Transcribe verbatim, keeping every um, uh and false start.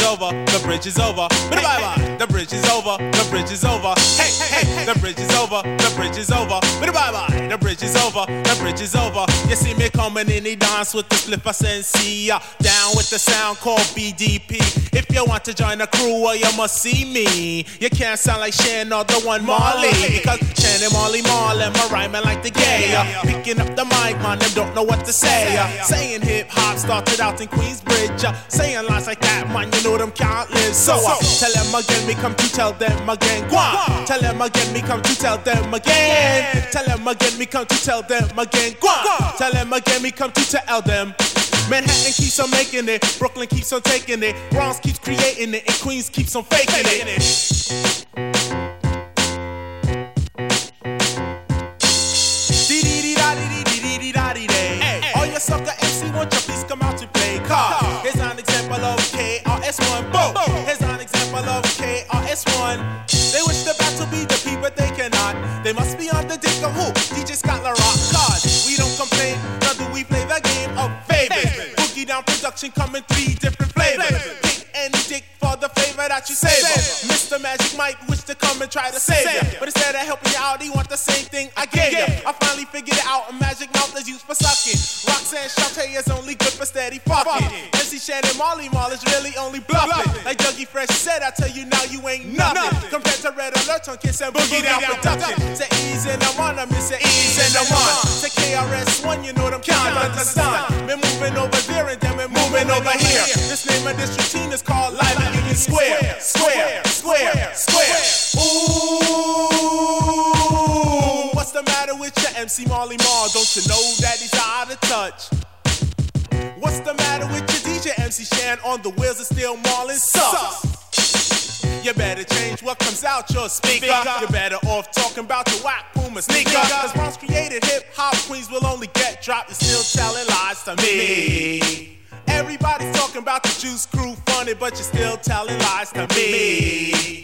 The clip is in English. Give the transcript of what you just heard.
over, the bridge is over. Bye bye, the bridge is over, the bridge is over. Hey, hey, the bridge is over, the bridge is over. Bye bye, the bridge is over, the bridge is over. You see me coming in the dance with the Flipper Sensi, uh, down with the sound called B D P. If you want to join the crew, well, you must see me. You can't sound like Shan or the one Marley, because Shan and Marley Marlin, my rhyming like the gay. Uh, picking up the mic, man, them don't know what to say. Uh, saying hip hop started out in Queensbridge. Uh, saying lines like that, man, you know them can't live. So uh, tell them again, me come to tell them again. Go on. Tell them again, me come to tell them again. Tell them again, me come to tell them again. Go on. Tell them again, me come to tell them. Manhattan keeps on making it, Brooklyn keeps on taking it, Bronx keeps creating it, and Queens keeps on faking it. Hey, all your sucker M C, won't you please come out to play? Car. Here's an example of K R S One. Boom. Here's an example of K R S One. They wish the battle be the P, but they cannot. They must be on the dick of who? D J Scott La Rock. God, we don't complain, nor do we play the game of favorites. Boogie Down production coming three different flavors. Pick any dick for the favor that you save. Mister Magic might wish to come and try to save you, but instead of helping you out, he want the same thing I gave you. I finally figured it out, a magic mouth is used for sucking. Roxanne Shante is only good for steady fucking. M C Shannon Marley Marl is really only bluffing. Like Dougie Fresh said, I tell you now you ain't nothing compared to Red Alert on Kiss and Boogie Down production. Say ease and I'm on, I miss say ease and I'm on. Say K R S One, you know them can't understand. Been moving over there and then we're moving over here. This name of this routine is called Live at Union Square. Square, square, square. Ooh, what's the matter with your M C Marley Marl? Don't you know that he's out of touch? What's the matter with your D J M C Shan on the wheels of steel Marlin sucks? You better change what comes out your speaker. You're better off talking about your whack Puma sneaker. Cause once created hip-hop queens will only get dropped. You're still telling lies to me. Everybody's talking about the Juice Crew funny, but you're still telling lies to me.